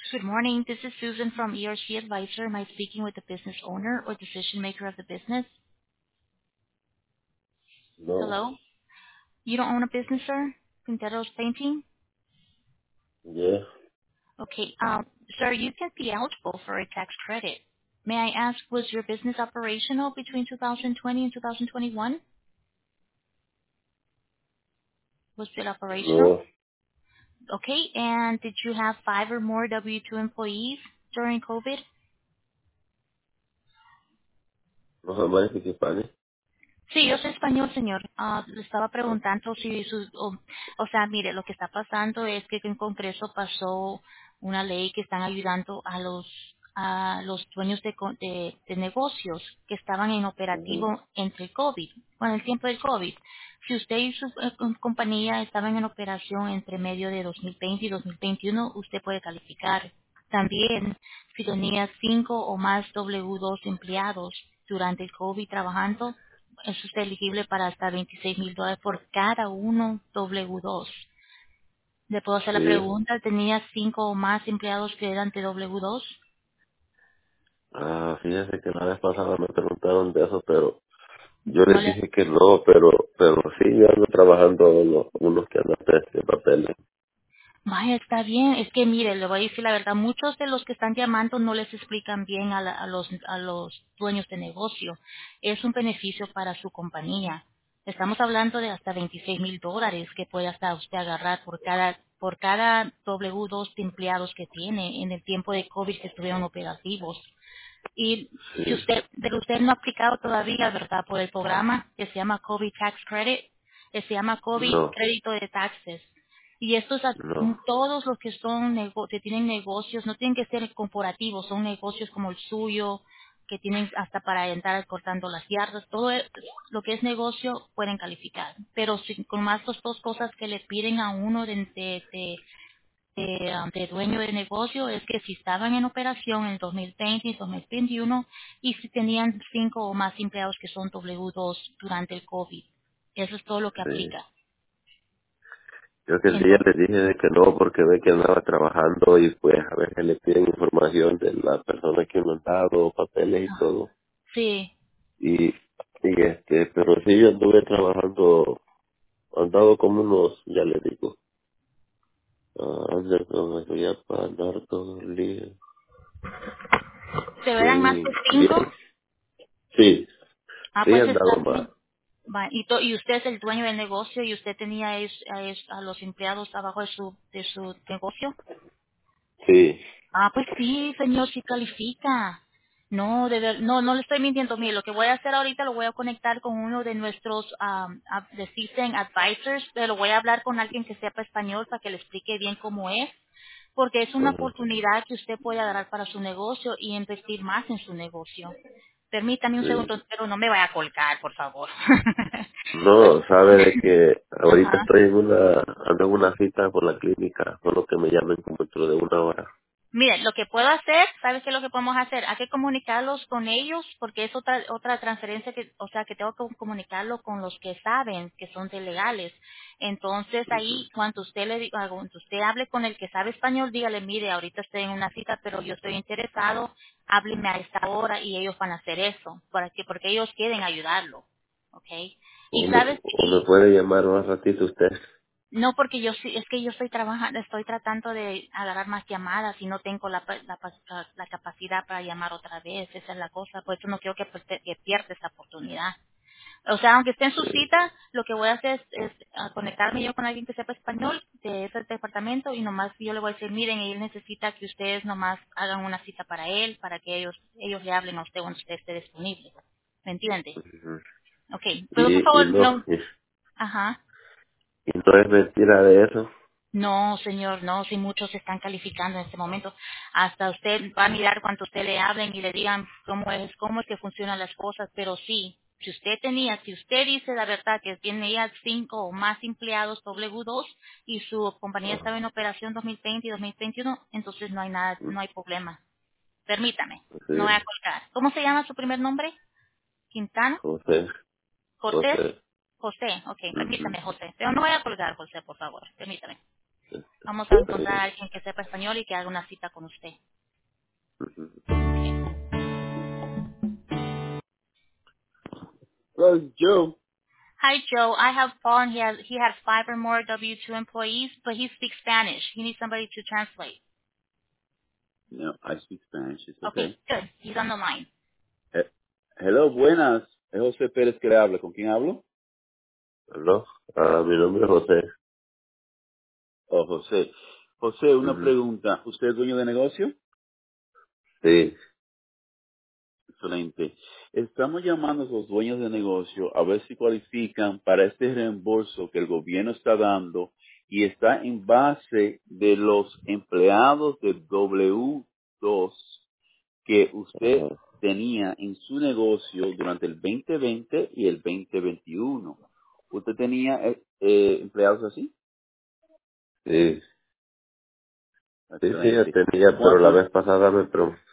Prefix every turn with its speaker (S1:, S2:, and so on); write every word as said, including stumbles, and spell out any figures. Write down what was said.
S1: Good morning. This is Susan from E R C Advisor. Am I speaking with the business owner or decision maker of the business?
S2: No.
S1: Hello? You don't own a business, sir? Quintero's Painting?
S2: Yeah.
S1: Okay. Um, sir, you can be eligible for a tax credit. May I ask, was your business operational between two thousand twenty and two thousand twenty-one? Was it operational?
S2: No.
S1: Okay. And did you have five or more W two employees during COVID?
S2: No jamás que Spanish.
S1: Sí, yo soy español, señor. Ah, le estaba preguntando si su, o, o sea, mire, lo que está pasando es que en Congreso pasó una ley que están ayudando a los a los dueños de, co- de, de negocios que estaban en
S2: Ujú.
S1: operativo entre el COVID, bueno, el tiempo del COVID. Si usted y su eh, com- compañía estaban en operación entre medio de dos mil veinte y dos mil veintiuno, usted puede calificar. También, si tenía cinco o más W dos empleados durante el COVID trabajando, es usted elegible para hasta veintiséis mil dólares por cada uno W dos. Le puedo hacer la
S2: Sí.
S1: pregunta, ¿tenía cinco o más empleados que eran de W dos?
S2: Ah, fíjese que la vez pasada me preguntaron de eso, pero yo
S1: No
S2: les
S1: le...
S2: dije que no, pero pero sí, yo ando trabajando unos, unos que andan de de papeles.
S1: Vaya, está bien. Es que mire, le voy a decir la verdad, muchos de los que están llamando no les explican bien a, la- a los, a los dueños de negocio. Es un beneficio para su compañía. Estamos hablando de hasta veintiséis mil dólares que puede hasta usted agarrar por cada por cada W dos de empleados que tiene en el tiempo de COVID que estuvieron operativos. Y si
S2: Sí.
S1: usted, pero usted no ha aplicado todavía, ¿verdad? Por el programa que se llama COVID Tax Credit, que se llama COVID
S2: No.
S1: Crédito de Taxes. Y estos, a-
S2: No.
S1: todos los que son, nego- que tienen negocios, no tienen que ser corporativos, son negocios como el suyo, que tienen hasta para entrar cortando las yardas, todo e- lo que es negocio pueden calificar. Pero si, con más las dos cosas que le piden a uno de, de, de de, um, de dueño de negocio es que si estaban en operación en dos mil veinte y dos mil veintiuno y si tenían cinco o más empleados que son W dos durante el COVID. Eso es todo lo que
S2: Sí.
S1: aplica.
S2: Yo aquel día
S1: Entonces,
S2: les dije de que no porque ve que andaba trabajando y pues a veces le piden información de la persona que uno ha dado, papeles y todo.
S1: sí,
S2: Y, y este, pero sí yo anduve trabajando, han dado como unos, ya le digo, ah, de- no, voy a pagar todo el día.
S1: ¿se verán más de
S2: Sí,
S1: cinco?
S2: bien. Sí,
S1: Ah,
S2: sí
S1: pues
S2: han
S1: está
S2: dado más.
S1: bien. Va, Y, to- y usted es el dueño del negocio y usted tenía es- a, es- a los empleados abajo de su, de su negocio.
S2: Sí.
S1: Ah, pues sí, señor, sí califica. No, de ver- no, no le estoy mintiendo. Mire, lo que voy a hacer ahorita lo voy a conectar con uno de nuestros, um, ad- les dicen advisors, pero voy a hablar con alguien que sepa español para que le explique bien cómo es, porque es una
S2: Ajá,
S1: oportunidad que usted puede agarrar para su negocio y invertir más en su negocio. Permítame un
S2: sí.
S1: segundo, pero no me vaya a colgar, por favor.
S2: No, sabe de que ahorita
S1: Ajá.
S2: estoy en una, ando en una cita por la clínica, solo que me llamen como dentro de una hora.
S1: Mire, lo que puedo hacer, ¿sabes qué es lo que podemos hacer? Hay que comunicarlos con ellos porque es otra otra transferencia que, o sea, que tengo que comunicarlo con los que saben que son de legales. Entonces
S2: Ujú.
S1: ahí, cuando usted le diga, cuando usted hable con el que sabe español, dígale, mire, ahorita estoy en una cita, pero yo estoy interesado, hábleme a esta hora y ellos van a hacer eso, para que, porque ellos quieren ayudarlo, ¿ok? Y
S2: O me,
S1: sabes,
S2: o me puede llamar más ratito usted.
S1: no, porque yo sí, es que yo estoy trabajando, estoy tratando de agarrar más llamadas y no tengo la, pa- la, pa- la- la capacidad para llamar otra vez, esa es la cosa, por eso no quiero que, perte- que pierda esa oportunidad. O sea, aunque esté en su
S2: Sí.
S1: cita, lo que voy a hacer es, es, ah, conectarme yo con alguien que sepa español de ese departamento y nomás yo le voy a decir, miren, él necesita que ustedes nomás hagan una cita para él, para que ellos ellos le hablen a usted cuando usted esté disponible. ¿Me entiende?
S2: Ujú.
S1: Ok, pero por
S2: Y, y
S1: favor,
S2: no,
S1: no,
S2: y,
S1: ajá.
S2: y no es mentira de eso.
S1: No, señor, no, si muchos están calificando en este momento. Hasta usted va a mirar cuando usted le hablen y le digan cómo es, cómo es que funcionan las cosas, pero sí, si usted tenía, si usted dice la verdad que tiene ya cinco o más empleados W dos y su compañía estaba en operación dos mil veinte y dos mil veintiuno, entonces no hay nada, no hay problema. Permítame, no voy
S2: Sí,
S1: a colgar. ¿Cómo se llama su primer nombre? ¿Quintana?
S2: José,
S1: ¿Cortés?
S2: José.
S1: José, ok,
S2: Ujú.
S1: permítame, José. Pero no voy a colgar, José, por favor, permítame. Vamos a encontrar a
S2: Sí.
S1: alguien que sepa español y que haga una cita con usted.
S2: Ujú.
S3: Well, Joe.
S1: Hi, Joe. I have Paul, and he has he has five or more W two employees, but he speaks Spanish. He needs somebody to translate.
S3: No, I speak Spanish. It's
S1: Okay,
S3: okay.
S1: good. He's on the line.
S3: Eh, hello, buenas. Es José Pérez que le habla. ¿Con quién hablo?
S2: ¿Aló? Ah, mi nombre es José.
S3: Oh, José. José, una
S2: Ujú.
S3: pregunta. ¿Usted es dueño de negocio?
S2: Sí.
S3: Excelente. Estamos llamando a los dueños de negocio a ver si cualifican para este reembolso que el gobierno está dando y está en base de los empleados de W dos que usted
S2: Ajá.
S3: tenía en su negocio durante el veinte veinte y el veinte veintiuno. ¿Usted tenía eh, eh, empleados así?
S2: Sí. Sí, sí, ya
S3: Excelente.
S2: tenía, pero la
S3: ¿Cuánto?
S2: vez pasada me preguntó